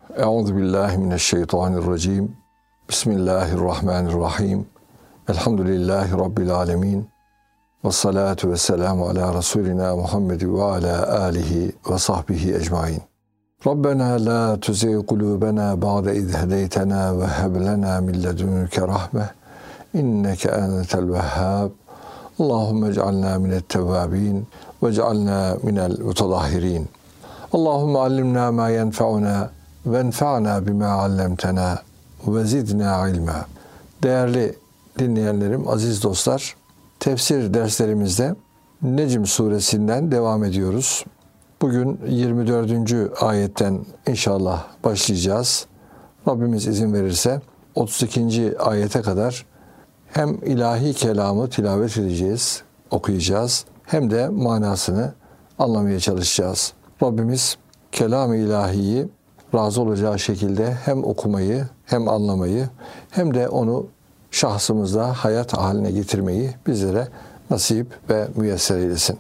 Euzubillahimineşşeytanirracim. Bismillahirrahmanirrahim. Elhamdülillahi Rabbil alemin. Ve salatu ve selamu ala Resulina Muhammed ve ala alihi ve sahbihi ecmain. Rabbena la tuzigh kulubena ba'de iz hedeytena ve heb lena min ledunke rahme. İnneke entel vehhab. Allahumme ec'alna minet tevvabin ve ec'alna minel mutadahhirin. Allahumme allimna ma yenfa'una ve enfa'na bima allamtana ve zidna ilma. Değerli dinleyenlerim, aziz dostlar, tefsir derslerimizde Necm suresinden devam ediyoruz. Bugün 24. ayetten inşallah başlayacağız. Rabbimiz izin verirse 32. ayete kadar hem ilahi kelamı tilavet edeceğiz, okuyacağız, hem de manasını anlamaya çalışacağız. Rabbimiz kelam-ı ilahiyi razı olacağı şekilde hem okumayı, hem anlamayı, hem de onu şahsımızda hayat haline getirmeyi bizlere nasip ve müyesser eylesin.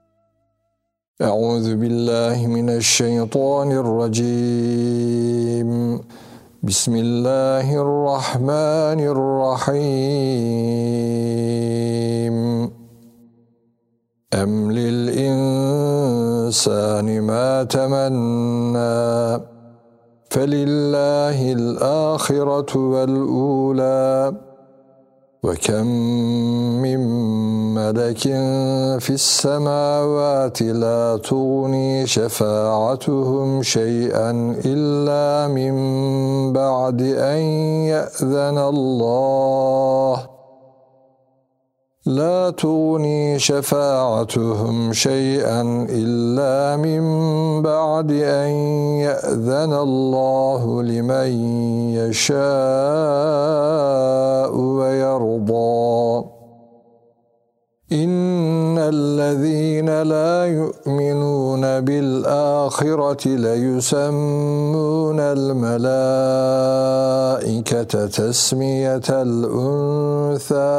Euzubillahimineşşeytanirracim. Bismillahirrahmanirrahim. Em lil insani ma temenna. Felillahil ahiretu vel ula. Ve kem min melekin fis semavati la tuğni şefaatuhum şey'en illa min ba'di en ye'zenallah. لا تغني شفاعتهم شيئا إلا من بعد أن يأذن الله لمن يشاء ويرضى إن الذين لا يؤمنون بالآخرة ليسمون الملائكة تسمية الأنثى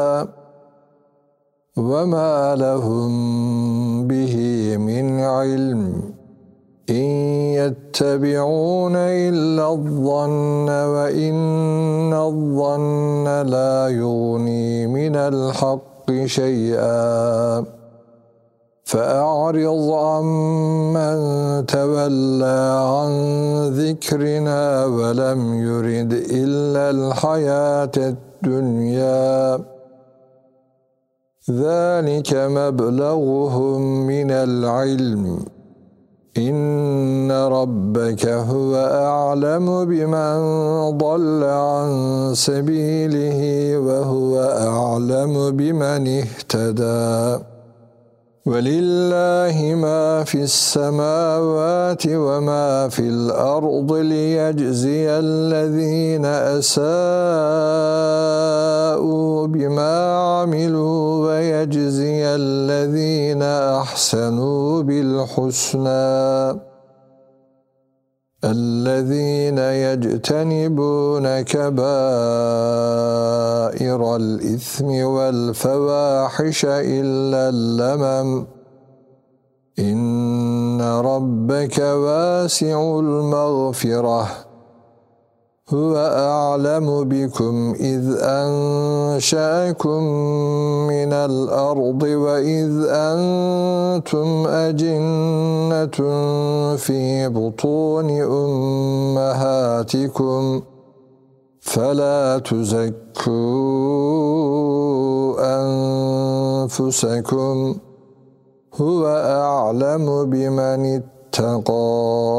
وَمَا لَهُمْ بِهِ مِنْ عِلْمٍ إِنْ يَتَّبِعُونَ إِلَّا الظَّنَّ وَإِنَّ الظَّنَّ لَا يُغْنِي مِنَ الْحَقِّ شَيْئًا فَأَعْرِضْ عَمَّنْ تَوَلَّى عَنْ ذِكْرِنَا وَلَمْ يُرِدْ إِلَّا الْحَيَاةَ الدُّنْيَا ذَلِكَ مَبْلَغُهُمْ مِنَ الْعِلْمِ إِنَّ رَبَّكَ هُوَ أَعْلَمُ بِمَنْ ضَلَّ عَنْ سَبِيلِهِ وَهُوَ أَعْلَمُ بِمَنِ اهْتَدَى وَلِلَّهِ مَا فِي السَّمَاوَاتِ وَمَا فِي الْأَرْضِ لِيَجْزِيَ الَّذِينَ أَسَاءُوا بِمَا عَمِلُوا وَيَجْزِيَ الَّذِينَ أَحْسَنُوا بِالْحُسْنَى الَّذِينَ يَجْتَنِبُونَ كَبَائِرَ الْإِثْمِ وَالْفَوَاحِشَ إِلَّا اللَّمَمَ إِنَّ رَبَّكَ وَاسِعُ الْمَغْفِرَةِ هُوَ أَعْلَمُ بِكُمْ إِذْ أَنشَأَكُم مِّنَ الْأَرْضِ وَإِذْ أَنتُمْ أَجِنَّةٌ فِي بُطُونِ أُمَّهَاتِكُمْ فَلَا تُزَكُّوا أَنفُسَكُمْ هُوَ أَعْلَمُ بِمَنِ اتَّقَى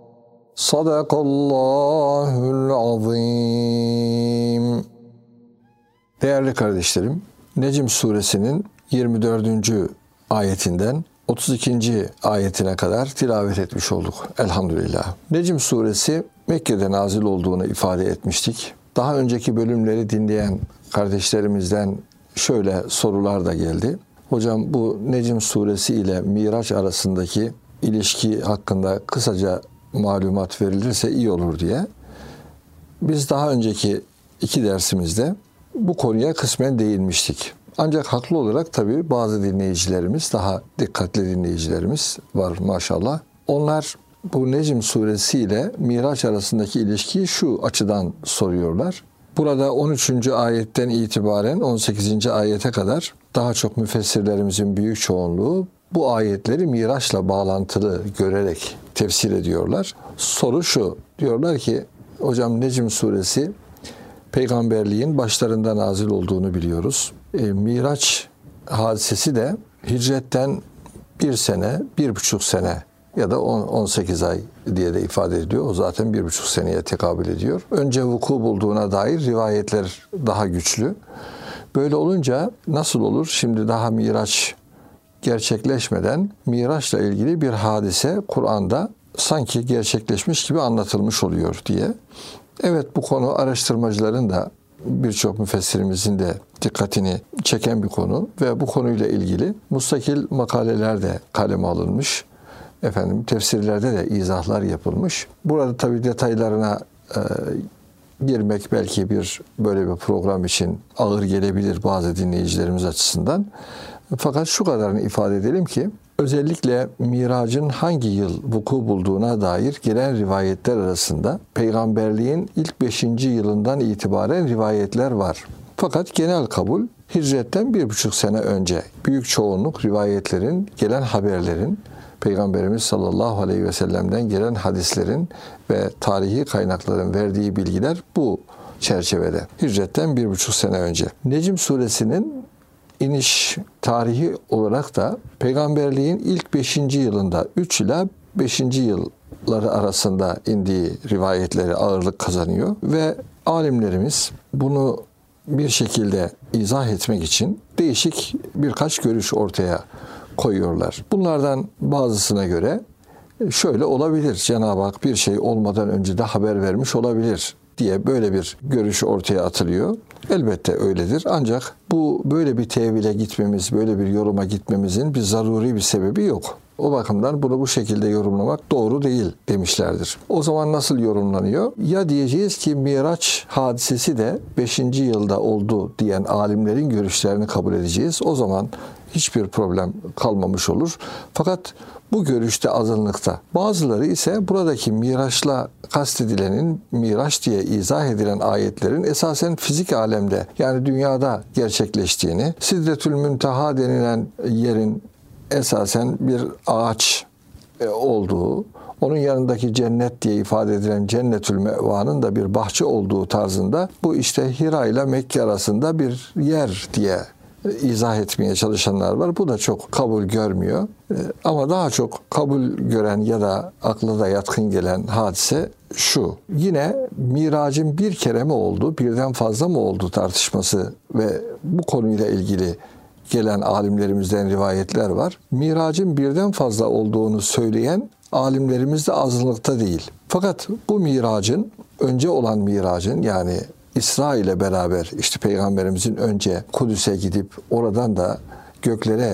Sadakallahul azim. Değerli kardeşlerim, Necm suresinin 24. ayetinden 32. ayetine kadar tilavet etmiş olduk. Elhamdülillah. Necm suresi Mekke'de nazil olduğunu ifade etmiştik. Daha önceki bölümleri dinleyen kardeşlerimizden şöyle sorular da geldi. Hocam, bu Necm suresi ile Miraç arasındaki ilişki hakkında kısaca malumat verilirse iyi olur diye. Biz daha önceki 2 dersimizde bu konuya kısmen değinmiştik. Ancak haklı olarak tabii bazı dinleyicilerimiz, daha dikkatli dinleyicilerimiz var maşallah. Onlar bu Necm suresi ile Miraç arasındaki ilişkiyi şu açıdan soruyorlar. Burada 13. ayetten itibaren 18. ayete kadar daha çok müfessirlerimizin büyük çoğunluğu bu ayetleri Miraç'la bağlantılı görerek tefsir ediyorlar. Soru şu, diyorlar ki hocam Necm suresi peygamberliğin başlarında nazil olduğunu biliyoruz. Miraç hadisesi de hicretten 1 sene, 1,5 sene ya da 18 ay diye de ifade ediliyor. O zaten 1,5 seneye tekabül ediyor. Önce vuku bulduğuna dair rivayetler daha güçlü. Böyle olunca nasıl olur? Şimdi daha Miraç gerçekleşmeden Miraç'la ilgili bir hadise Kur'an'da sanki gerçekleşmiş gibi anlatılmış oluyor diye. Evet, bu konu araştırmacıların da birçok müfessirimizin de dikkatini çeken bir konu ve bu konuyla ilgili mustakil makaleler de kaleme alınmış. Tefsirlerde de izahlar yapılmış. Burada tabii detaylarına girmek belki böyle bir program için ağır gelebilir bazı dinleyicilerimiz açısından. Fakat şu kadarını ifade edelim ki özellikle Mirac'ın hangi yıl vuku bulduğuna dair gelen rivayetler arasında peygamberliğin ilk 5. yılından itibaren rivayetler var. Fakat genel kabul hicretten 1,5 sene önce. Büyük çoğunluk rivayetlerin, gelen haberlerin, Peygamberimiz sallallahu aleyhi ve sellem'den gelen hadislerin ve tarihi kaynakların verdiği bilgiler bu çerçevede. Hicretten 1,5 sene önce. Necm suresinin iniş tarihi olarak da peygamberliğin ilk 5. yılında 3 ila 5. yılları arasında indiği rivayetleri ağırlık kazanıyor ve alimlerimiz bunu bir şekilde izah etmek için değişik birkaç görüş ortaya koyuyorlar. Bunlardan bazısına göre şöyle olabilir. Cenab-ı Hak bir şey olmadan önce de haber vermiş olabilir diye böyle bir görüş ortaya atılıyor. Elbette öyledir. Ancak bu böyle bir tevhile gitmemiz, böyle bir yoruma gitmemizin bir zaruri bir sebebi yok. O bakımdan bunu bu şekilde yorumlamak doğru değil demişlerdir. O zaman nasıl yorumlanıyor? Ya diyeceğiz ki Miraç hadisesi de 5. yılda oldu diyen alimlerin görüşlerini kabul edeceğiz. O zaman hiçbir problem kalmamış olur. Fakat bu görüşte azınlıkta. Bazıları ise buradaki Miraç'la kastedilenin Miraç diye izah edilen ayetlerin esasen fizik alemde yani dünyada gerçekleştiğini, Sidretül Münteha denilen yerin esasen bir ağaç olduğu, onun yanındaki cennet diye ifade edilen Cennetül Meva'nın da bir bahçe olduğu tarzında bu işte Hira ile Mekke arasında bir yer diye izah etmeye çalışanlar var. Bu da çok kabul görmüyor. Ama daha çok kabul gören ya da akla da yatkın gelen hadise şu. Yine Mirac'ın bir kere mi oldu, birden fazla mı oldu tartışması ve bu konuyla ilgili gelen alimlerimizden rivayetler var. Mirac'ın birden fazla olduğunu söyleyen alimlerimiz de azınlıkta değil. Fakat bu Mirac'ın, önce olan Mirac'ın yani İsra ile beraber işte Peygamberimizin önce Kudüs'e gidip oradan da göklere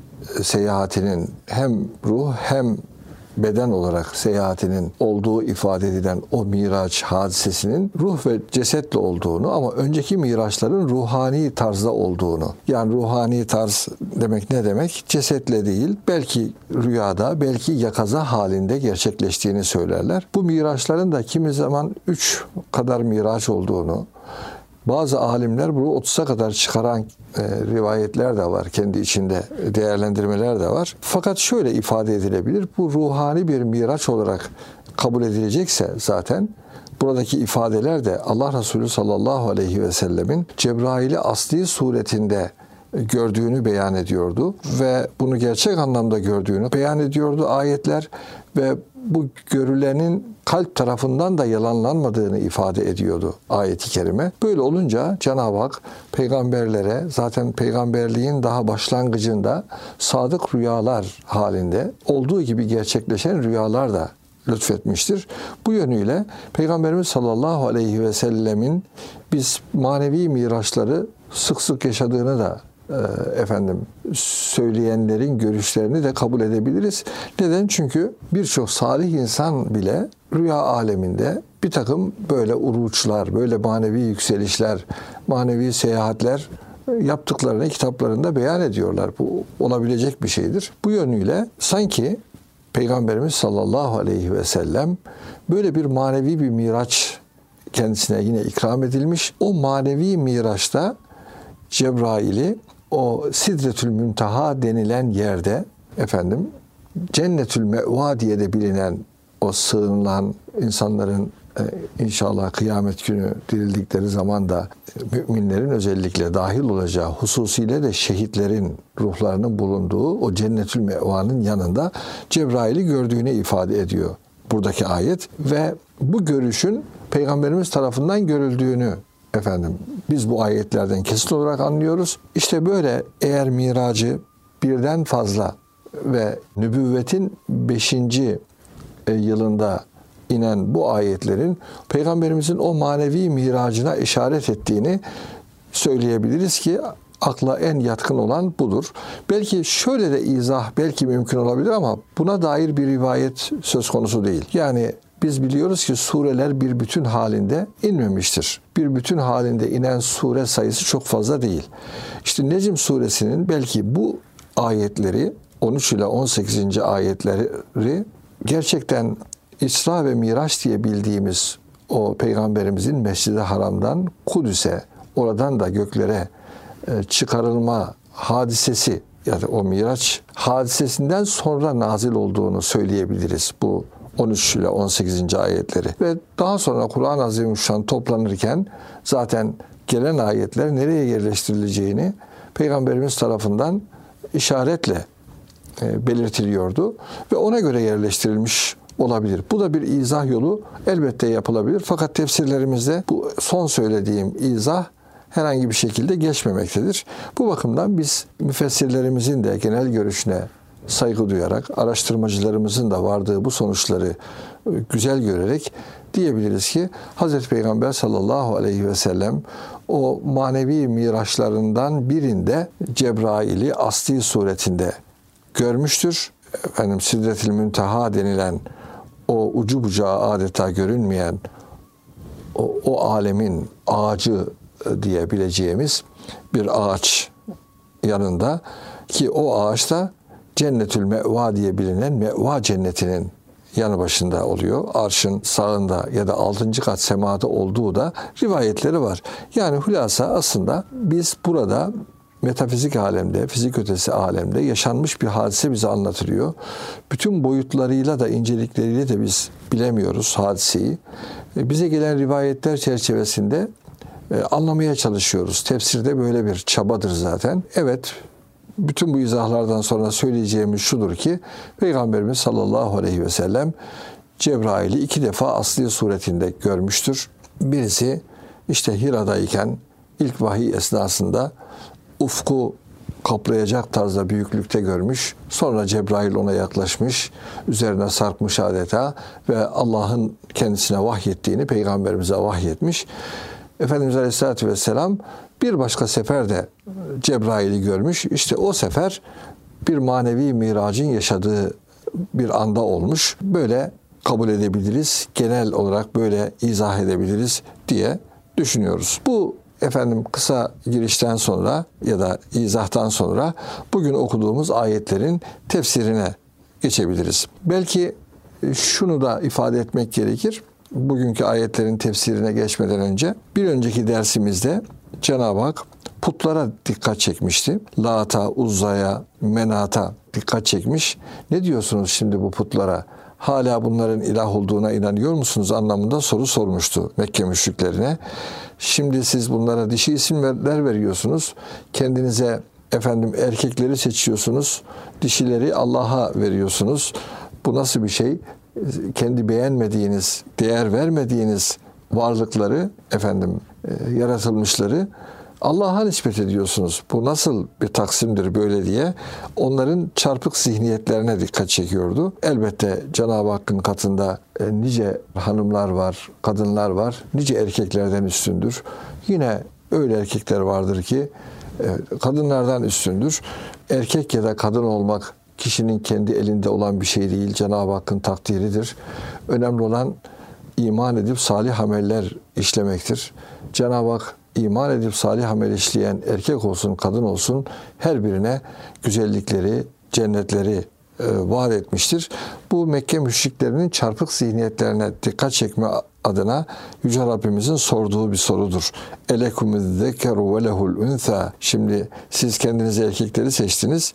seyahatinin hem ruh hem beden olarak seyahatinin olduğu ifade edilen o Miraç hadisesinin ruh ve cesetle olduğunu ama önceki Miraçların ruhani tarzda olduğunu. Yani ruhani tarz demek ne demek? Cesetle değil, belki rüyada, belki yakaza halinde gerçekleştiğini söylerler. Bu Miraçların da kimi zaman 3 kadar Miraç olduğunu, bazı alimler bunu 30'a kadar çıkaran rivayetler de var. Kendi içinde değerlendirmeler de var. Fakat şöyle ifade edilebilir. Bu ruhani bir miraç olarak kabul edilecekse zaten buradaki ifadeler de Allah Resulü sallallahu aleyhi ve sellemin Cebrail'i asli suretinde gördüğünü beyan ediyordu ve bunu gerçek anlamda gördüğünü beyan ediyordu ayetler ve bu görülenin kalp tarafından da yalanlanmadığını ifade ediyordu ayet-i kerime. Böyle olunca Cenab-ı Hak peygamberlere zaten peygamberliğin daha başlangıcında sadık rüyalar halinde olduğu gibi gerçekleşen rüyalar da lütfetmiştir. Bu yönüyle Peygamberimiz sallallahu aleyhi ve sellemin biz manevi miraçları sık sık yaşadığını da söyleyenlerin görüşlerini de kabul edebiliriz. Neden? Çünkü birçok salih insan bile rüya aleminde bir takım böyle uruçlar, böyle manevi yükselişler, manevi seyahatler yaptıklarını kitaplarında beyan ediyorlar. Bu olabilecek bir şeydir. Bu yönüyle sanki Peygamberimiz sallallahu aleyhi ve sellem böyle bir manevi bir miraç kendisine yine ikram edilmiş. O manevi miraçta Cebrail'i o Sidretül Münteha denilen yerde Cennetül Me'va diye de bilinen o sığınılan insanların inşallah kıyamet günü dirildikleri zaman da müminlerin özellikle dahil olacağı, hususiyle de şehitlerin ruhlarının bulunduğu o Cennetül Meva'nın yanında Cebrail'i gördüğünü ifade ediyor buradaki ayet ve bu görüşün Peygamberimiz tarafından görüldüğünü biz bu ayetlerden kesin olarak anlıyoruz. İşte böyle eğer miracı birden fazla ve nübüvvetin 5. yılında inen bu ayetlerin Peygamberimizin o manevi miracına işaret ettiğini söyleyebiliriz ki akla en yatkın olan budur. Belki şöyle de izah belki mümkün olabilir ama buna dair bir rivayet söz konusu değil. Yani biz biliyoruz ki sureler bir bütün halinde inmemiştir. Bir bütün halinde inen sure sayısı çok fazla değil. İşte Necm suresinin belki bu ayetleri 13 ile 18. ayetleri gerçekten İsra ve Miraç diye bildiğimiz o Peygamberimizin Mescid-i Haram'dan Kudüs'e, oradan da göklere çıkarılma hadisesi ya da o Miraç hadisesinden sonra nazil olduğunu söyleyebiliriz bu 13 ile 18. ayetleri. Ve daha sonra Kur'an-ı Azimüşşan toplanırken zaten gelen ayetler nereye yerleştirileceğini Peygamberimiz tarafından işaretle belirtiliyordu ve ona göre yerleştirilmiş olabilir. Bu da bir izah yolu elbette yapılabilir. Fakat tefsirlerimizde bu son söylediğim izah herhangi bir şekilde geçmemektedir. Bu bakımdan biz müfessirlerimizin de genel görüşüne saygı duyarak, araştırmacılarımızın da vardığı bu sonuçları güzel görerek diyebiliriz ki Hz. Peygamber sallallahu aleyhi ve sellem o manevi miraçlarından birinde Cebrail'i asli suretinde görmüştür. Sidretül Münteha denilen o ucu bucağı adeta görünmeyen o alemin ağacı diyebileceğimiz bir ağaç yanında ki o ağaçta Cennetül Me'va diye bilinen Me'va cennetinin yanı başında oluyor. Arşın sağında ya da 6. kat semada olduğu da rivayetleri var. Yani hülasa aslında biz burada metafizik alemde, fizik ötesi alemde yaşanmış bir hadise bize anlatılıyor. Bütün boyutlarıyla da incelikleriyle de biz bilemiyoruz hadiseyi. Bize gelen rivayetler çerçevesinde anlamaya çalışıyoruz. Tefsirde böyle bir çabadır zaten. Evet, bütün bu izahlardan sonra söyleyeceğimiz şudur ki Peygamberimiz sallallahu aleyhi ve sellem Cebrail'i 2 defa asli suretinde görmüştür. Birisi işte Hira'dayken ilk vahiy esnasında ufku kaplayacak tarzda büyüklükte görmüş. Sonra Cebrail ona yaklaşmış, üzerine sarkmış adeta ve Allah'ın kendisine vahyettiğini Peygamberimize vahyetmiş. Efendimiz Aleyhisselatü Vesselam bir başka seferde Cebrail'i görmüş. İşte o sefer bir manevi miracın yaşadığı bir anda olmuş. Böyle kabul edebiliriz. Genel olarak böyle izah edebiliriz diye düşünüyoruz. Bu kısa girişten sonra ya da izahtan sonra bugün okuduğumuz ayetlerin tefsirine geçebiliriz. Belki şunu da ifade etmek gerekir. Bugünkü ayetlerin tefsirine geçmeden önce bir önceki dersimizde Cenab-ı Hak putlara dikkat çekmişti. Lata, Uzza'ya, Menat'a dikkat çekmiş. Ne diyorsunuz şimdi bu putlara? Hala bunların ilah olduğuna inanıyor musunuz anlamında soru sormuştu Mekke müşriklerine. Şimdi siz bunlara dişi isimler veriyorsunuz. Kendinize erkekleri seçiyorsunuz. Dişileri Allah'a veriyorsunuz. Bu nasıl bir şey? Kendi beğenmediğiniz, değer vermediğiniz varlıkları, yaratılmışları Allah'a nispet ediyorsunuz. Bu nasıl bir taksimdir böyle diye onların çarpık zihniyetlerine dikkat çekiyordu. Elbette Cenab-ı Hakk'ın katında nice hanımlar var, kadınlar var, nice erkeklerden üstündür. Yine öyle erkekler vardır ki kadınlardan üstündür. Erkek ya da kadın olmak kişinin kendi elinde olan bir şey değil. Cenab-ı Hakk'ın takdiridir. Önemli olan iman edip salih ameller işlemektir. Cenab-ı Hak iman edip salih amel işleyen erkek olsun, kadın olsun her birine güzellikleri, cennetleri var etmiştir. Bu Mekke müşriklerinin çarpık zihniyetlerine dikkat çekme adına Yüce Rabbimizin sorduğu bir sorudur. Elekumüzzekeru ve lehul üntha. Şimdi siz kendinize erkekleri seçtiniz,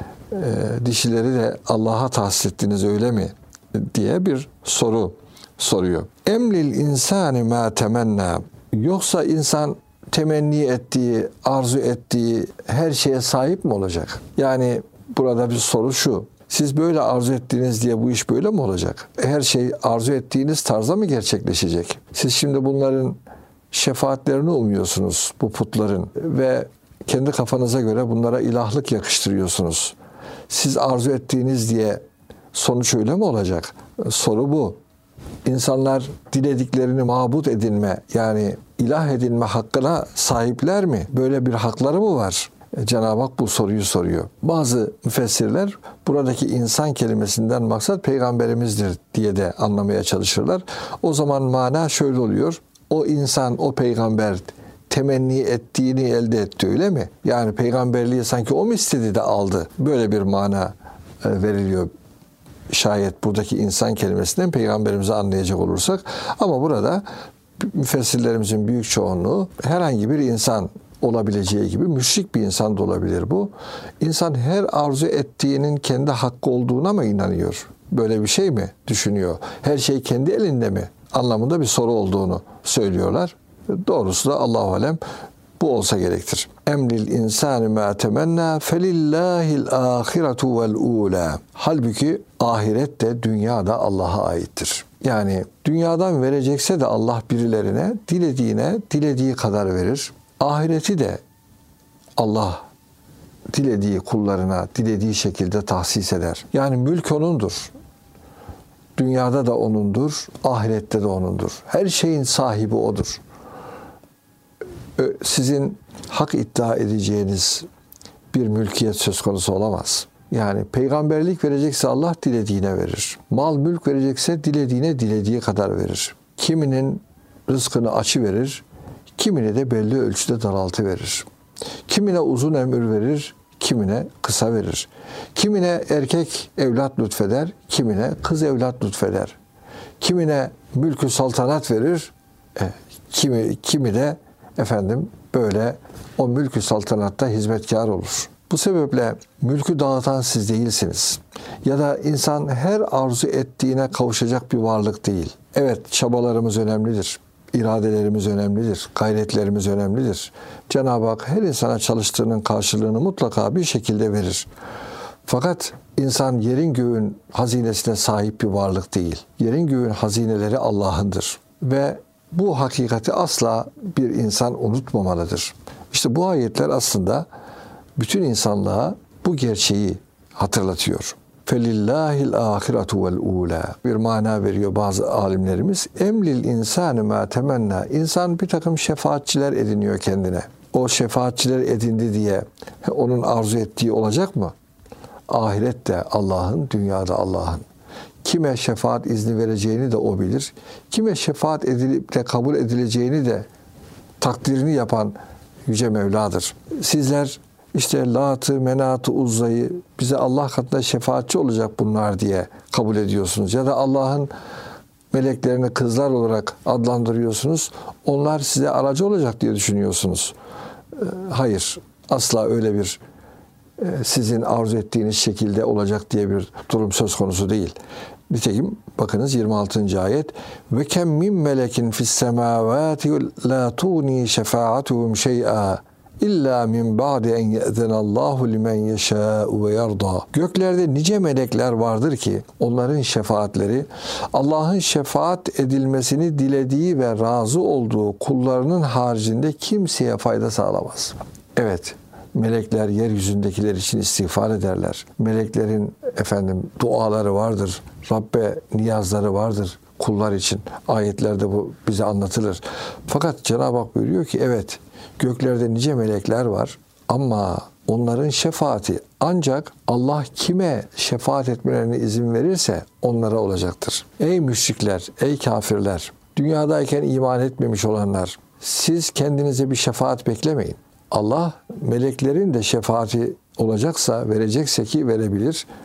dişileri de Allah'a tahsis ettiniz öyle mi? Diye bir soru soruyor. Emlil insani ma temenna. Yoksa insan temenni ettiği, arzu ettiği her şeye sahip mi olacak? Yani burada bir soru şu. Siz böyle arzu ettiğiniz diye bu iş böyle mi olacak? Her şey arzu ettiğiniz tarzda mı gerçekleşecek? Siz şimdi bunların şefaatlerini umuyorsunuz, bu putların, ve kendi kafanıza göre bunlara ilahlık yakıştırıyorsunuz. Siz arzu ettiğiniz diye sonuç öyle mi olacak? Soru bu. İnsanlar dilediklerini mabut edinme, yani ilah edinme hakkına sahipler mi? Böyle bir hakları mı var? Cenab-ı Hak bu soruyu soruyor. Bazı müfessirler buradaki insan kelimesinden maksat peygamberimizdir diye de anlamaya çalışırlar. O zaman mana şöyle oluyor. O insan, o peygamber temenni ettiğini elde etti öyle mi? Yani peygamberliği sanki o mu istedi de aldı? Böyle bir mana veriliyor. Şayet buradaki insan kelimesinden peygamberimizi anlayacak olursak. Ama burada müfessirlerimizin büyük çoğunluğu herhangi bir insan olabileceği gibi müşrik bir insan da olabilir bu. İnsan her arzu ettiğinin kendi hakkı olduğuna mı inanıyor? Böyle bir şey mi düşünüyor? Her şey kendi elinde mi? Anlamında bir soru olduğunu söylüyorlar. Doğrusu da Allahu alem bu olsa gerektir. Emlil insani ma temenna felillahil ahiretu vel ula. Halbuki ahiret de dünya da Allah'a aittir. Yani dünyadan verecekse de Allah birilerine dilediğine dilediği kadar verir. Ahireti de Allah dilediği kullarına dilediği şekilde tahsis eder. Yani mülk O'nundur. Dünyada da O'nundur, ahirette de O'nundur. Her şeyin sahibi O'dur. Sizin hak iddia edeceğiniz bir mülkiyet söz konusu olamaz. Yani peygamberlik verecekse Allah dilediğine verir. Mal mülk verecekse dilediğine dilediği kadar verir. Kiminin rızkını açı verir, kimine de belli ölçüde daraltı verir. Kimine uzun ömür verir, kimine kısa verir. Kimine erkek evlat lütfeder, kimine kız evlat lütfeder. Kimine mülkü saltanat verir, kimi de böyle o mülkü saltanatta hizmetkar olur. Bu sebeple mülkü dağıtan siz değilsiniz. Ya da insan her arzu ettiğine kavuşacak bir varlık değil. Evet, çabalarımız önemlidir. İradelerimiz önemlidir. Gayretlerimiz önemlidir. Cenab-ı Hak her insana çalıştığının karşılığını mutlaka bir şekilde verir. Fakat insan yerin göğün hazinesine sahip bir varlık değil. Yerin göğün hazineleri Allah'ındır. Ve bu hakikati asla bir insan unutmamalıdır. İşte bu ayetler aslında bütün insanlığa bu gerçeği hatırlatıyor. Felillahil ahiretu vel ula. Bir mana veriyor bazı alimlerimiz. Emlil insanu ma temenna. İnsan bir takım şefaatçiler ediniyor kendine. O şefaatçiler edindi diye onun arzu ettiği olacak mı? Ahirette Allah'ın, dünyada Allah'ın. Kime şefaat izni vereceğini de o bilir. Kime şefaat edilip de kabul edileceğini de takdirini yapan Yüce Mevla'dır. Sizler işte Lat'ı, Menat'ı, Uzza'yı bize Allah katında şefaatçi olacak bunlar diye kabul ediyorsunuz. Ya da Allah'ın meleklerini kızlar olarak adlandırıyorsunuz. Onlar size aracı olacak diye düşünüyorsunuz. Hayır, asla öyle bir sizin arzu ettiğiniz şekilde olacak diye bir durum söz konusu değil. Nitekim bakınız 26. ayet ve kem min melekin fis semavati la tuni şefaatuhum şey'a İlla min ba'di en ye'zenallahu limen yeşâ'u ve yarda. Göklerde nice melekler vardır ki onların şefaatleri Allah'ın şefaat edilmesini dilediği ve razı olduğu kullarının haricinde kimseye fayda sağlamaz. Evet, melekler yeryüzündekiler için istiğfar ederler. Meleklerin duaları vardır. Rabbe niyazları vardır kullar için. Ayetlerde bu bize anlatılır. Fakat Cenab-ı Hak buyuruyor ki evet, göklerde nice melekler var ama onların şefaati ancak Allah kime şefaat etmelerine izin verirse onlara olacaktır. Ey müşrikler, ey kafirler, dünyadayken iman etmemiş olanlar, siz kendinize bir şefaat beklemeyin. Allah meleklerin de şefaati olacaksa, verecekse ki verebilir.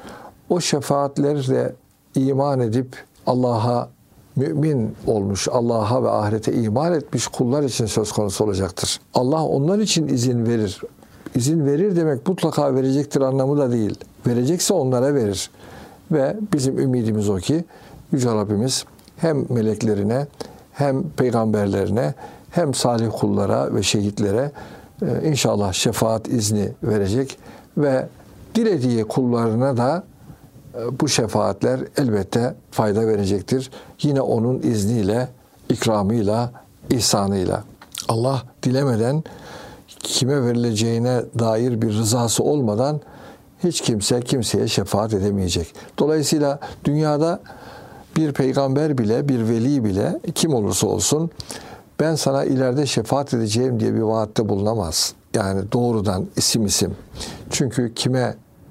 o şefaatlerle iman edip Allah'a mümin olmuş, Allah'a ve ahirete iman etmiş kullar için söz konusu olacaktır. Allah onlar için izin verir. İzin verir demek mutlaka verecektir anlamı da değil. Verecekse onlara verir. Ve bizim ümidimiz o ki Yüce Rabbimiz hem meleklerine hem peygamberlerine hem salih kullara ve şehitlere inşallah şefaat izni verecek ve dilediği kullarına da bu şefaatler elbette fayda verecektir. Yine onun izniyle, ikramıyla, ihsanıyla. Allah dilemeden kime verileceğine dair bir rızası olmadan hiç kimse kimseye şefaat edemeyecek. Dolayısıyla dünyada bir peygamber bile, bir veli bile kim olursa olsun ben sana ileride şefaat edeceğim diye bir vaatte bulunamaz. Yani doğrudan isim. Çünkü kime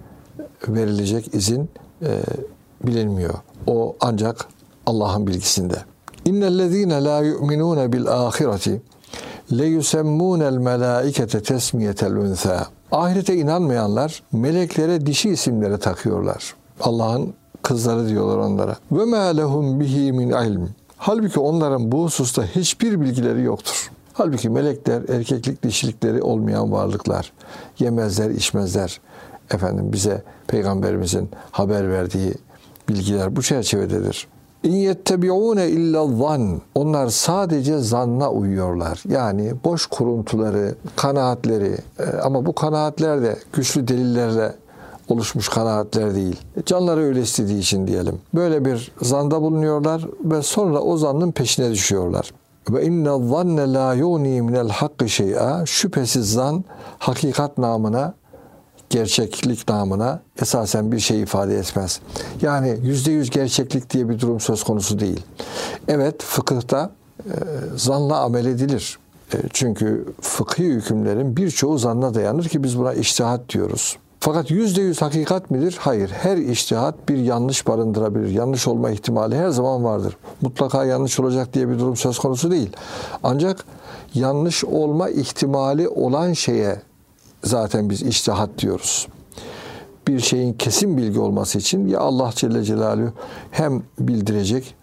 verilecek izin bilinmiyor. O ancak Allah'ın bilgisinde. İnnellezîne lâ yu'minûne bil âhireti leyusemmûnel melâikete tesmiyetel ünsâ. Ahirete inanmayanlar meleklere dişi isimleri takıyorlar. Allah'ın kızları diyorlar onlara. Ve mâ lehum bihi min ilm. Halbuki onların bu hususta hiçbir bilgileri yoktur. Halbuki melekler erkeklik dişilikleri olmayan varlıklar. Yemezler, içmezler. Bize Peygamberimizin haber verdiği bilgiler bu çerçevededir. İn yettebi'ûne illa zan. Onlar sadece zanna uyuyorlar. Yani boş kuruntuları, kanaatleri ama bu kanaatler de güçlü delillerle oluşmuş kanaatler değil. Canları öyle istediği için diyelim. Böyle bir zanda bulunuyorlar ve sonra o zannın peşine düşüyorlar. Ve inne zanne la yuni minel hakkı şey'a. Şüphesiz zan hakikat namına, gerçeklik namına esasen bir şey ifade etmez. Yani %100 gerçeklik diye bir durum söz konusu değil. Evet, fıkıhta zanla amel edilir. Çünkü fıkhi hükümlerin birçoğu zanna dayanır ki biz buna içtihat diyoruz. Fakat %100 hakikat midir? Hayır. Her içtihat bir yanlış barındırabilir. Yanlış olma ihtimali her zaman vardır. Mutlaka yanlış olacak diye bir durum söz konusu değil. Ancak yanlış olma ihtimali olan şeye zaten biz içtihat diyoruz. Bir şeyin kesin bilgi olması için ya Allah Celle Celaluhu hem bildirecek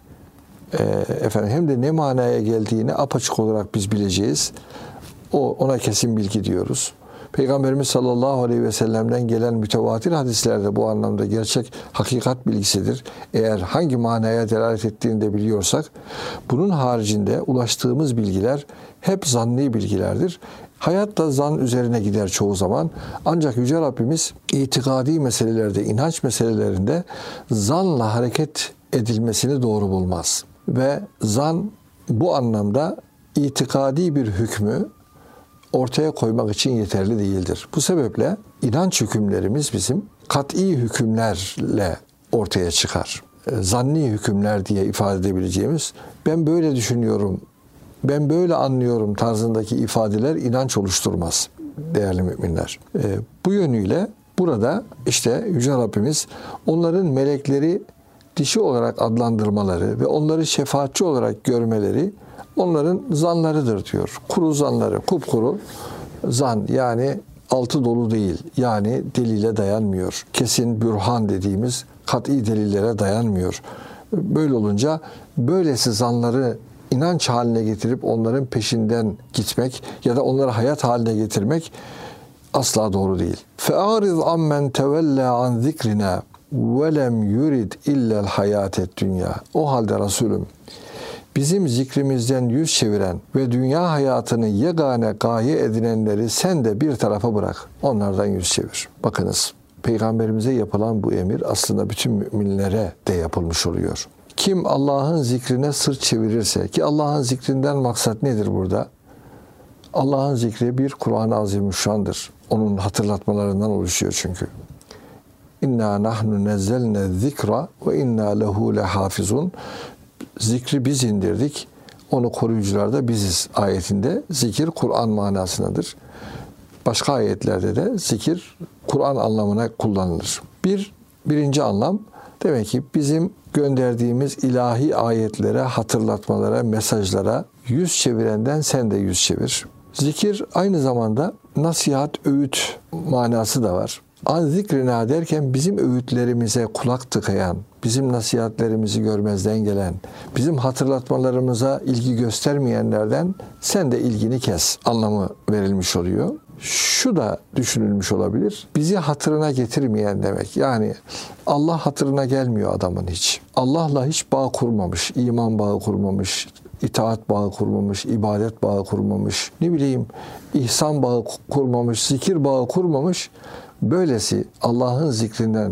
hem de ne manaya geldiğini apaçık olarak biz bileceğiz. Ona kesin bilgi diyoruz. Peygamberimiz sallallahu aleyhi ve sellem'den gelen mütevatir hadislerde bu anlamda gerçek hakikat bilgisidir. Eğer hangi manaya delalet ettiğini de biliyorsak, bunun haricinde ulaştığımız bilgiler hep zanni bilgilerdir. Hayat da zan üzerine gider çoğu zaman. Ancak Yüce Rabbimiz itikadi meselelerde, inanç meselelerinde zanla hareket edilmesini doğru bulmaz. Ve zan bu anlamda itikadi bir hükmü ortaya koymak için yeterli değildir. Bu sebeple inanç hükümlerimiz bizim kat'i hükümlerle ortaya çıkar. Zanni hükümler diye ifade edebileceğimiz, ben böyle düşünüyorum, ben böyle anlıyorum tarzındaki ifadeler inanç oluşturmaz değerli müminler. Bu yönüyle burada işte Yüce Rabbimiz onların melekleri dişi olarak adlandırmaları ve onları şefaatçi olarak görmeleri onların zanlarıdır diyor. Kuru zanları, kupkuru zan, yani altı dolu değil. Yani delile dayanmıyor. Kesin bürhan dediğimiz kat'i delillere dayanmıyor. Böyle olunca böylesi zanları inanç haline getirip onların peşinden gitmek ya da onları hayat haline getirmek asla doğru değil. فَاَعْرِضْ عَمَّنْ تَوَلَّا عَنْ ذِكْرِنَا وَلَمْ يُرِدْ اِلَّا الْحَيَاةَ الدُّنْيَا. O halde Resulüm, bizim zikrimizden yüz çeviren ve dünya hayatını yegane gaye edinenleri sen de bir tarafa bırak. Onlardan yüz çevir. Bakınız, Peygamberimize yapılan bu emir aslında bütün müminlere de yapılmış oluyor. Kim Allah'ın zikrine sırt çevirirse, ki Allah'ın zikrinden maksat nedir burada? Allah'ın zikri bir Kur'an-ı Azimüşşan'dır. Onun hatırlatmalarından oluşuyor çünkü. İnna nahnu nezzelne zikra ve inna lehu lehafizun. Zikri biz indirdik, onu koruyucular da biziz ayetinde zikir Kur'an manasındadır. Başka ayetlerde de zikir Kur'an anlamına kullanılır. Birinci anlam, demek ki bizim gönderdiğimiz ilahi ayetlere, hatırlatmalara, mesajlara yüz çevirenden sen de yüz çevir. Zikir aynı zamanda nasihat, öğüt manası da var. An zikrina derken bizim öğütlerimize kulak tıkayan, bizim nasihatlerimizi görmezden gelen, bizim hatırlatmalarımıza ilgi göstermeyenlerden sen de ilgini kes anlamı verilmiş oluyor. Şu da düşünülmüş olabilir. Bizi hatırına getirmeyen demek. Yani Allah hatırına gelmiyor adamın hiç. Allah'la hiç bağ kurmamış, iman bağı kurmamış, itaat bağı kurmamış, ibadet bağı kurmamış, ne bileyim ihsan bağı kurmamış, zikir bağı kurmamış. Böylesi Allah'ın zikrinden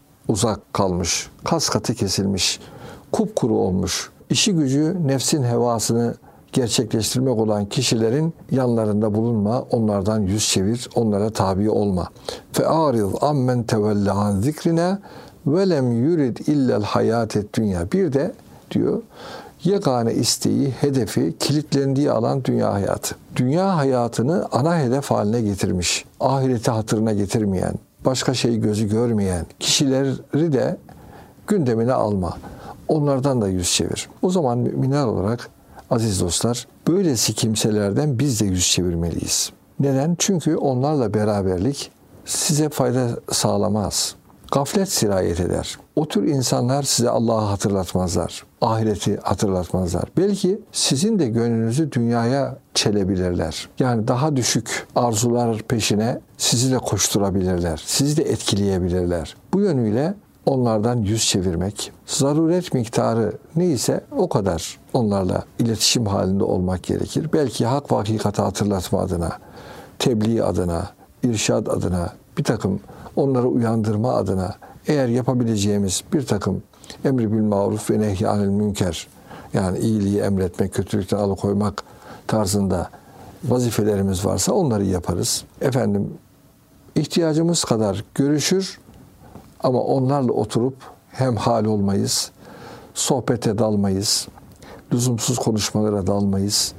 uzak kalmış, kas katı kesilmiş, kupkuru olmuş, işi gücü nefsin hevasını gerçekleştirmek olan kişilerin yanlarında bulunma, onlardan yüz çevir, onlara tabi olma. فَاَعْرِضْ عَمَّنْ تَوَلَّ عَنْ ذِكْرِنَا وَلَمْ يُرِدْ اِلَّا الْحَيَاتِ dünya. Bir de diyor, yegane isteği, hedefi, kilitlendiği alan dünya hayatı. Dünya hayatını ana hedef haline getirmiş, ahireti hatırına getirmeyen, başka şey gözü görmeyen kişileri de gündemine alma. Onlardan da yüz çevir. O zaman müminler olarak aziz dostlar, böylesi kimselerden biz de yüz çevirmeliyiz. Neden? Çünkü onlarla beraberlik size fayda sağlamaz. Gaflet sirayet eder. O tür insanlar size Allah'ı hatırlatmazlar. Ahireti hatırlatmazlar. Belki sizin de gönlünüzü dünyaya çelebilirler. Yani daha düşük arzular peşine sizi de koşturabilirler. Sizi de etkileyebilirler. Bu yönüyle onlardan yüz çevirmek, zaruret miktarı neyse o kadar onlarla iletişim halinde olmak gerekir. Belki hak ve hakikati hatırlatma adına, tebliğ adına, irşad adına, bir takım onları uyandırma adına eğer yapabileceğimiz bir takım emri bil maruf ve nehy anil münker, yani iyiliği emretmek, kötülükten alıkoymak tarzında vazifelerimiz varsa onları yaparız. Efendim, ihtiyacımız kadar görüşür ama onlarla oturup hemhal olmayız, sohbete dalmayız, lüzumsuz konuşmalara dalmayız.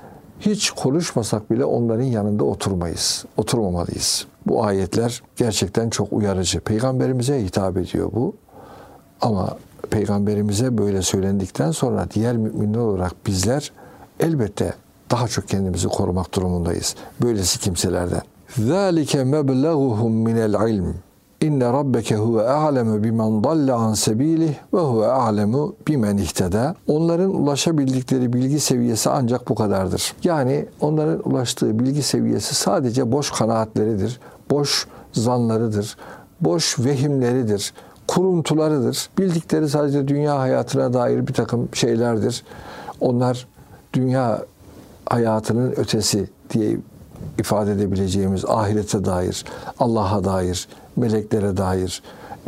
Hiç konuşmasak bile onların yanında oturmamalıyız. Bu ayetler gerçekten çok uyarıcı. Peygamberimize hitap ediyor bu. Ama Peygamberimize böyle söylendikten sonra diğer müminler olarak bizler elbette daha çok kendimizi korumak durumundayız. Böylesi kimselerden. ذَٰلِكَ مَبْلَغُهُمْ مِنَ الْعِلْمِ İnne rabbeke huve a'lemu bimen dalle an sebilih ve huve a'lemu bimen ihteda. Onların ulaşabildikleri bilgi seviyesi ancak bu kadardır. Yani onların ulaştığı bilgi seviyesi sadece boş kanaatleridir, boş zanlarıdır, boş vehimleridir, kuruntularıdır. Bildikleri sadece dünya hayatına dair bir takım şeylerdir. Onlar dünya hayatının ötesi diye ifade edebileceğimiz ahirete dair, Allah'a dair, meleklere dair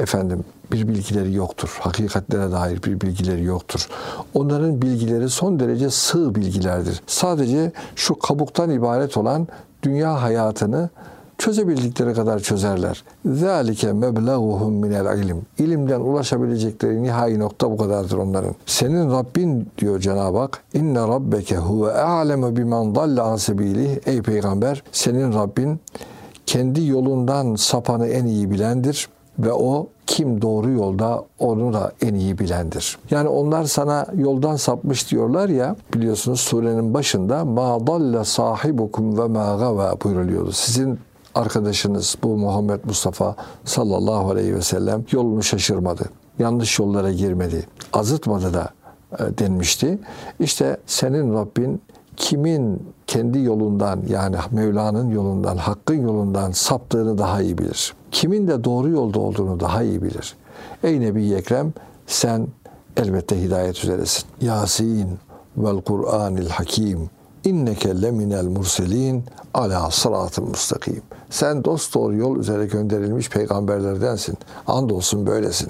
bir bilgileri yoktur. Hakikatlere dair bir bilgileri yoktur. Onların bilgileri son derece sığ bilgilerdir. Sadece şu kabuktan ibaret olan dünya hayatını çözebildikleri kadar çözerler. ذَٰلِكَ مَبْلَغُهُمْ مِنَ الْعِلْمِ İlimden ulaşabilecekleri nihai nokta bu kadardır onların. Senin Rabbin diyor Cenab-ı Hak, İnne rabbeke huve a'lemu bimen dalle an sebilih. Ey peygamber, senin Rabbin kendi yolundan sapanı en iyi bilendir ve o kim doğru yolda onu da en iyi bilendir. Yani onlar sana yoldan sapmış diyorlar ya, biliyorsunuz surenin başında ma dalle sahibukum ve ma gava buyuruluyordu. Sizin arkadaşınız bu Muhammed Mustafa sallallahu aleyhi ve sellem yolunu şaşırmadı. Yanlış yollara girmedi. Azıtmadı da denmişti. İşte senin Rabbin kimin kendi yolundan, yani Mevla'nın yolundan, Hakk'ın yolundan saptığını daha iyi bilir. Kimin de doğru yolda olduğunu daha iyi bilir. Ey Nebi Ekrem, sen elbette hidayet üzeresin. Yasin vel Kur'anil Hakim inneke leminel murselin ala sıratı mustakim. Sen dosdoğru yol üzere gönderilmiş peygamberlerdensin. Andolsun böylesin.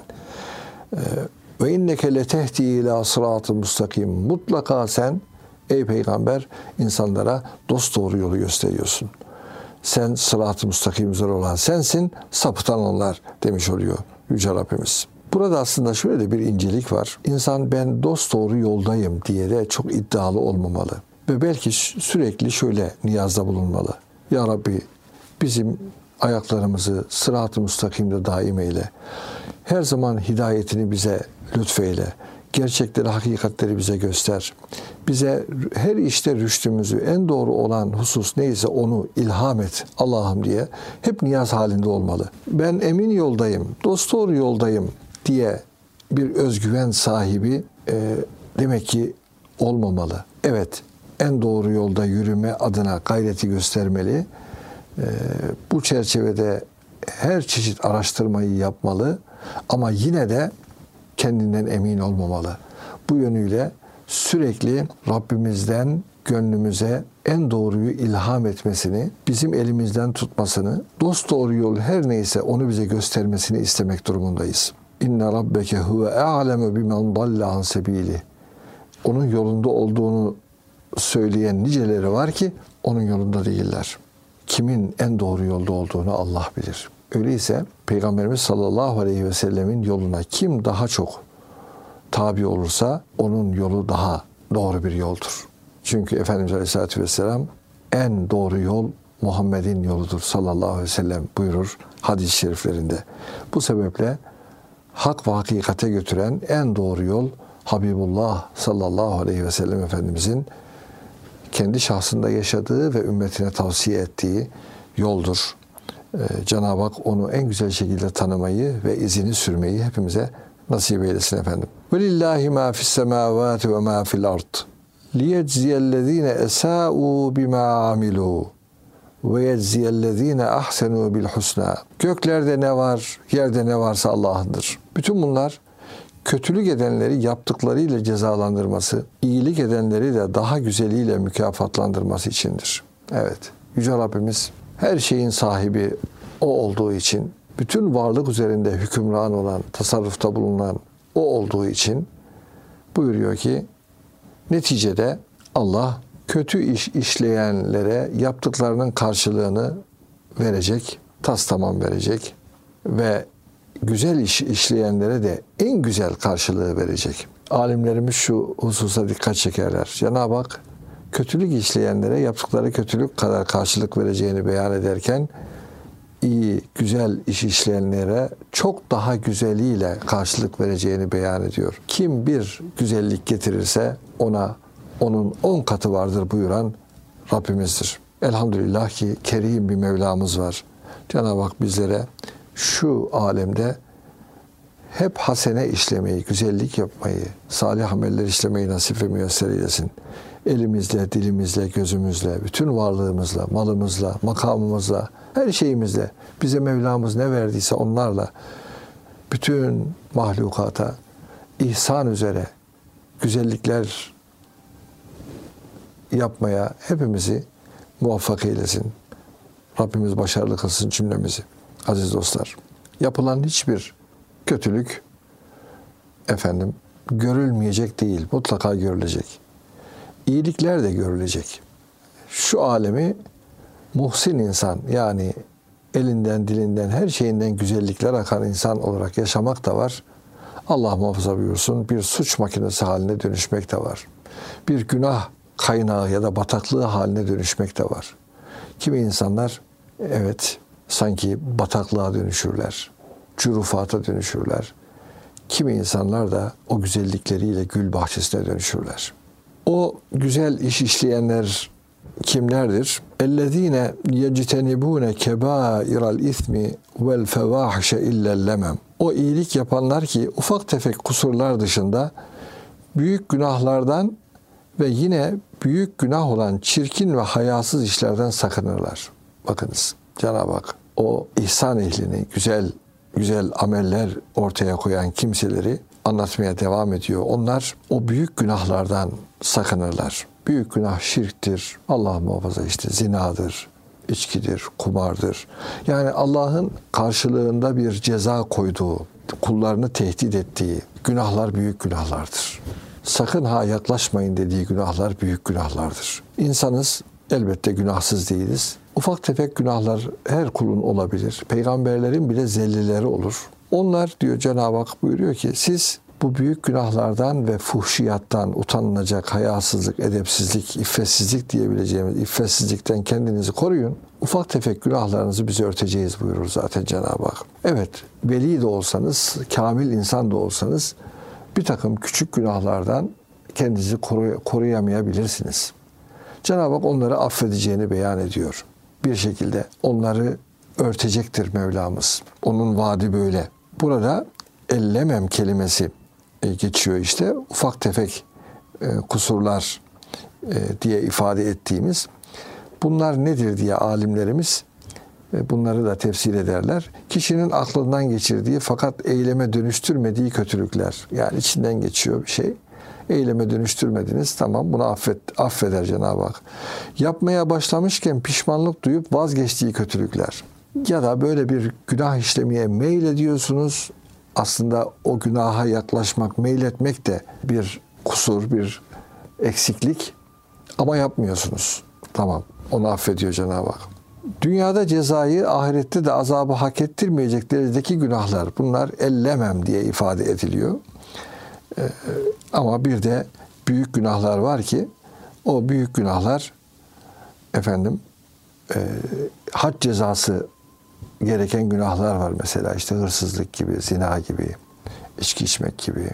Ve inneke letehdi ila sıratı mustakim. Mutlaka sen ey peygamber insanlara dosdoğru yolu gösteriyorsun. Sen sırat-ı müstakim üzere olan sensin, sapıtan onlar demiş oluyor Yüce Rabbimiz. Burada aslında şöyle de bir incelik var. İnsan ben dosdoğru yoldayım diye de çok iddialı olmamalı. Ve belki sürekli şöyle niyazda bulunmalı. Ya Rabbi bizim ayaklarımızı sırat-ı müstakimde daim eyle. Her zaman hidayetini bize lütfeyle. gerçekleri, hakikatleri bize göster. Bize her işte rüştümüzü, en doğru olan husus neyse onu ilham et Allah'ım diye hep niyaz halinde olmalı. Ben emin yoldayım, dosdoğru yoldayım diye bir özgüven sahibi demek ki olmamalı. Evet, en doğru yolda yürüme adına gayreti göstermeli. Bu çerçevede her çeşit araştırmayı yapmalı ama yine de kendinden emin olmamalı. Bu yönüyle sürekli Rabbimizden gönlümüze en doğruyu ilham etmesini, bizim elimizden tutmasını, dosdoğru yol her neyse onu bize göstermesini istemek durumundayız. İnne rabbeke huve a'lemu bimen dalle an sebili. Onun yolunda olduğunu söyleyen niceleri var ki onun yolunda değiller. Kimin en doğru yolda olduğunu Allah bilir. Öyleyse Peygamberimiz sallallahu aleyhi ve sellemin yoluna kim daha çok tabi olursa onun yolu daha doğru bir yoldur. Çünkü Efendimiz Aleyhisselatü Vesselam en doğru yol Muhammed'in yoludur sallallahu aleyhi ve sellem buyurur hadis-i şeriflerinde. Bu sebeple hak ve hakikate götüren en doğru yol Habibullah sallallahu aleyhi ve sellem Efendimizin kendi şahsında yaşadığı ve ümmetine tavsiye ettiği yoldur. Cenab-ı Hak onu en güzel şekilde tanımayı ve izini sürmeyi hepimize nasip eylesin efendim. Velillahi ma fis semavati ve ma fil ard. Liyecziyellezine esa'u bima amilu ve yecziyellezine ahsenu bil husna. Göklerde ne var, yerde ne varsa Allah'ındır. Bütün bunlar kötülük edenleri yaptıklarıyla cezalandırması, iyilik edenleri de daha güzeliyle mükafatlandırması içindir. Evet, Yüce Rabbimiz her şeyin sahibi o olduğu için, bütün varlık üzerinde hükümran olan, tasarrufta bulunan o olduğu için buyuruyor ki, neticede Allah kötü iş işleyenlere yaptıklarının karşılığını verecek, tamam verecek ve güzel iş işleyenlere de en güzel karşılığı verecek. Alimlerimiz şu hususa dikkat çekerler. Cenab-ı Hak kötülük işleyenlere yaptıkları kötülük kadar karşılık vereceğini beyan ederken iyi, güzel iş işleyenlere çok daha güzeliyle karşılık vereceğini beyan ediyor. Kim bir güzellik getirirse ona onun 10 katı vardır buyuran Rabbimizdir. Elhamdülillah ki kerim bir Mevlamız var. Cenab-ı Hak bizlere şu alemde hep hasene işlemeyi, güzellik yapmayı, salih ameller işlemeyi nasip ve müyesser eylesin. Elimizle, dilimizle, gözümüzle, bütün varlığımızla, malımızla, makamımızla, her şeyimizle, bize Mevlamız ne verdiyse onlarla bütün mahlukata ihsan üzere güzellikler yapmaya hepimizi muvaffak eylesin. Rabbimiz başarılı kılsın cümlemizi. Aziz dostlar, yapılan hiçbir kötülük görülmeyecek değil, mutlaka görülecek. İyilikler de görülecek. Şu alemi muhsin insan, yani elinden, dilinden, her şeyinden güzellikler akan insan olarak yaşamak da var. Allah muhafaza buyursun, bir suç makinesi haline dönüşmek de var. Bir günah kaynağı ya da bataklığı haline dönüşmek de var. Kimi insanlar evet sanki bataklığa dönüşürler, cürufata dönüşürler. Kimi insanlar da o güzellikleriyle gül bahçesine dönüşürler. O güzel iş işleyenler kimlerdir? اَلَّذ۪ينَ يَجْتَنِبُونَ كَبَائِرَ الْاِثْمِ وَالْفَوَاحِشَ اِلَّا اللَّمَمْ. O iyilik yapanlar ki ufak tefek kusurlar dışında büyük günahlardan ve yine büyük günah olan çirkin ve hayasız işlerden sakınırlar. Bakınız Cenab-ı Hak o ihsan ehlini, güzel ameller ortaya koyan kimseleri anlatmaya devam ediyor. Onlar o büyük günahlardan sakınırlar. Büyük günah şirktir, Allah muhafaza işte zinadır, içkidir, kumardır. Yani Allah'ın karşılığında bir ceza koyduğu, kullarını tehdit ettiği günahlar büyük günahlardır. Sakın ha yaklaşmayın dediği günahlar büyük günahlardır. İnsanız, elbette günahsız değiliz. Ufak tefek günahlar her kulun olabilir. Peygamberlerin bile zellileri olur. Onlar diyor Cenab-ı Hak buyuruyor ki siz bu büyük günahlardan ve fuhşiyattan, utanılacak hayasızlık, edepsizlik, iffetsizlik diyebileceğimiz iffetsizlikten kendinizi koruyun. Ufak tefek günahlarınızı biz örteceğiz buyurur zaten Cenab-ı Hak. Evet, veli de olsanız, kamil insan da olsanız bir takım küçük günahlardan kendinizi koruyamayabilirsiniz. Cenab-ı Hak onları affedeceğini beyan ediyor. Bir şekilde onları örtecektir Mevlamız. Onun vaadi böyle. Burada ellemem kelimesi geçiyor işte. Ufak tefek kusurlar diye ifade ettiğimiz. Bunlar nedir diye alimlerimiz bunları da tefsir ederler. Kişinin aklından geçirdiği fakat eyleme dönüştürmediği kötülükler. Yani içinden geçiyor bir şey. Eyleme dönüştürmediniz. Tamam, bunu affeder Cenab-ı Hak. Yapmaya başlamışken pişmanlık duyup vazgeçtiği kötülükler. Ya da böyle bir günah işlemeye meylediyorsunuz. Aslında o günaha yaklaşmak, meyletmek de bir kusur, bir eksiklik. Ama yapmıyorsunuz. Tamam, onu affediyor Cenab-ı Hak. Dünyada cezayı, ahirette de azabı hak ettirmeyecek derecedeki günahlar. Bunlar ellemem diye ifade ediliyor. Ama bir de büyük günahlar var ki o büyük günahlar had cezası gereken günahlar var. Mesela işte hırsızlık gibi, zina gibi, içki içmek gibi,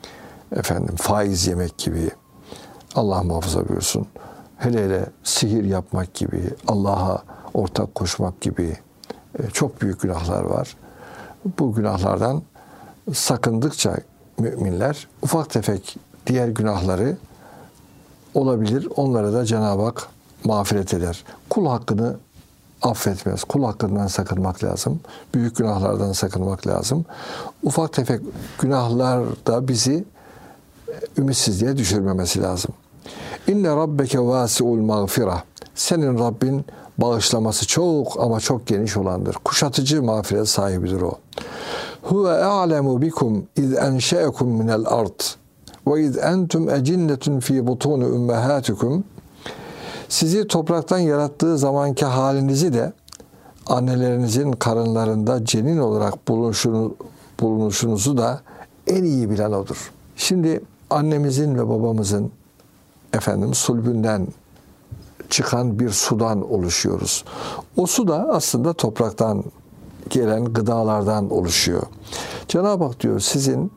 faiz yemek gibi, Allah muhafaza buyursun. Hele sihir yapmak gibi, Allah'a ortak koşmak gibi çok büyük günahlar var. Bu günahlardan sakındıkça müminler ufak tefek diğer günahları olabilir. Onlara da Cenab-ı Hak mağfiret eder. Kul hakkını affetmez. Kul hakkından sakınmak lazım. Büyük günahlardan sakınmak lazım. Ufak tefek günahlar da bizi ümitsizliğe düşürmemesi lazım. İnne rabbeke vasi'ul mağfirah. Senin Rabbin bağışlaması çok ama çok geniş olandır. Kuşatıcı mağfiret sahibidir o. Huve a'lemu bikum iz enşe'ekum minel ard ve iz entum ecinnetun fi butunu ummahatikum. Sizi topraktan yarattığı zamanki halinizi de annelerinizin karınlarında cenin olarak bulunuşunuzu da en iyi bilen odur. Şimdi annemizin ve babamızın sulbünden çıkan bir sudan oluşuyoruz. O su da aslında topraktan gelen gıdalardan oluşuyor. Cenab-ı Hak diyor sizin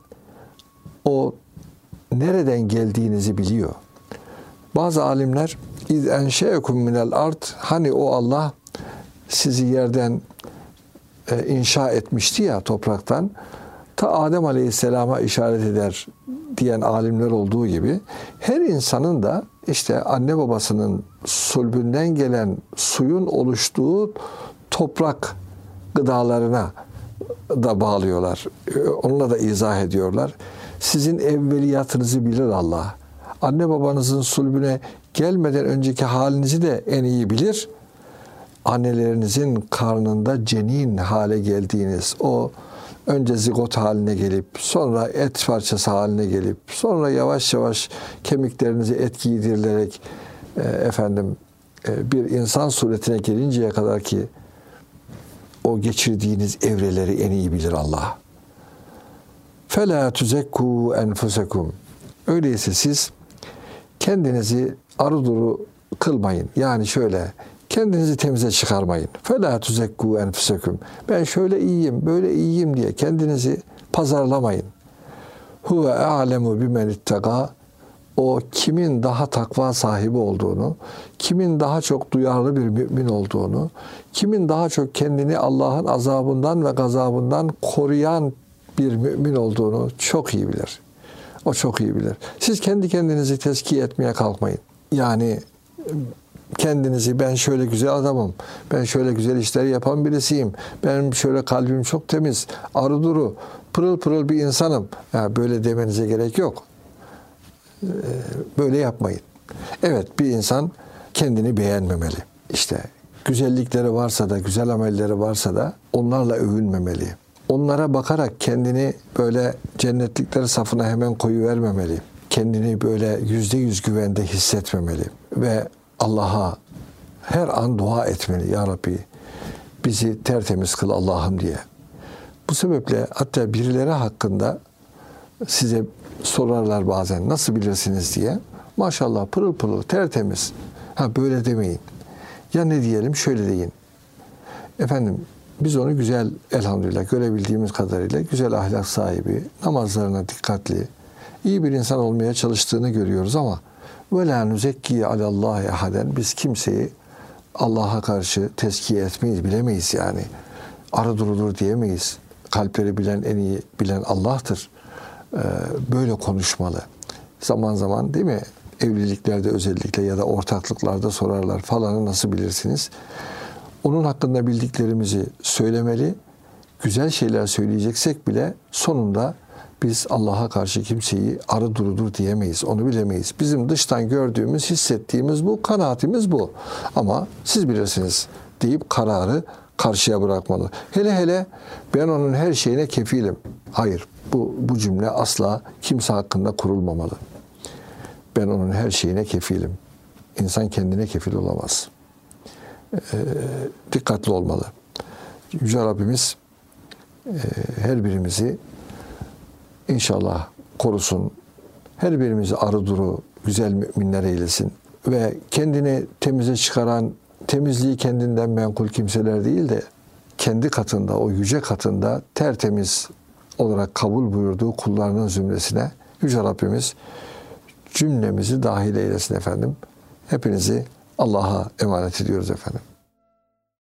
o nereden geldiğinizi biliyor. Bazı alimler iz enşe'ekum minel ard, hani o Allah sizi yerden inşa etmişti ya, topraktan, ta Adem Aleyhisselam'a işaret eder diyen alimler olduğu gibi her insanın da işte anne babasının sulbünden gelen suyun oluştuğu toprak gıdalarına da bağlıyorlar. Onunla da izah ediyorlar. Sizin evveliyatınızı bilir Allah. Anne babanızın sulbüne gelmeden önceki halinizi de en iyi bilir. Annelerinizin karnında cenin hale geldiğiniz, o önce zigot haline gelip, sonra et parçası haline gelip, sonra yavaş yavaş kemiklerinize et giydirilerek bir insan suretine gelinceye kadar ki o geçirdiğiniz evreleri en iyi bilir Allah. فَلَا تُزَكُّوا اَنْفُسَكُمْ. Öyleyse siz kendinizi arı duru kılmayın. Yani şöyle, kendinizi temize çıkarmayın. فَلَا تُزَكُّوا اَنْفُسَكُمْ. Ben şöyle iyiyim, böyle iyiyim diye kendinizi pazarlamayın. هُوَ اَعْلَمُ بِمَنِ اتَّقَى. O kimin daha takva sahibi olduğunu, kimin daha çok duyarlı bir mümin olduğunu, kimin daha çok kendini Allah'ın azabından ve gazabından koruyan bir mümin olduğunu çok iyi bilir. O çok iyi bilir. Siz kendi kendinizi tezkiye etmeye kalkmayın. Yani kendinizi ben şöyle güzel adamım, ben şöyle güzel işler yapan birisiyim, benim şöyle kalbim çok temiz, arı duru, pırıl pırıl bir insanım. Yani böyle demenize gerek yok. Böyle yapmayın. Evet, bir insan kendini beğenmemeli. İşte güzellikleri varsa da, güzel amelleri varsa da onlarla övünmemeli. Onlara bakarak kendini böyle cennetlikler safına hemen koyuvermemeli. Kendini böyle %100 güvende hissetmemeli. Ve Allah'a her an dua etmeli. Ya Rabbi bizi tertemiz kıl Allah'ım diye. Bu sebeple hatta birileri hakkında size sorarlar bazen, nasıl bilirsiniz diye. Maşallah pırıl pırıl, tertemiz. Böyle demeyin. Ya ne diyelim? Şöyle deyin. Biz onu güzel, elhamdülillah görebildiğimiz kadarıyla güzel ahlak sahibi, namazlarına dikkatli, iyi bir insan olmaya çalıştığını görüyoruz ama وَلَا نُزَكِّي عَلَى اللّٰهِ اَحَدًا biz kimseyi Allah'a karşı tezkiye etmeyiz, bilemeyiz yani. Arı durudur diyemeyiz. Kalpleri bilen, en iyi bilen Allah'tır. Böyle konuşmalı. Zaman zaman değil mi? Evliliklerde özellikle ya da ortaklıklarda sorarlar falanı nasıl bilirsiniz? Onun hakkında bildiklerimizi söylemeli. Güzel şeyler söyleyeceksek bile sonunda biz Allah'a karşı kimseyi arı durudur diyemeyiz. Onu bilemeyiz. Bizim dıştan gördüğümüz, hissettiğimiz bu, kanaatimiz bu. Ama siz bilirsiniz deyip kararı karşıya bırakmalı. Hele hele ben onun her şeyine kefilim. Hayır, bu cümle asla kimse hakkında kurulmamalı. Ben onun her şeyine kefilim. İnsan kendine kefil olamaz. Dikkatli olmalı. Yüce Rabbimiz her birimizi İnşallah korusun. Her birimizi arı duru, güzel müminler eylesin. Ve kendini temize çıkaran, temizliği kendinden menkul kimseler değil de kendi katında, o yüce katında tertemiz olarak kabul buyurduğu kullarının zümresine Yüce Rabbimiz cümlemizi dahil eylesin efendim. Hepinizi Allah'a emanet ediyoruz efendim.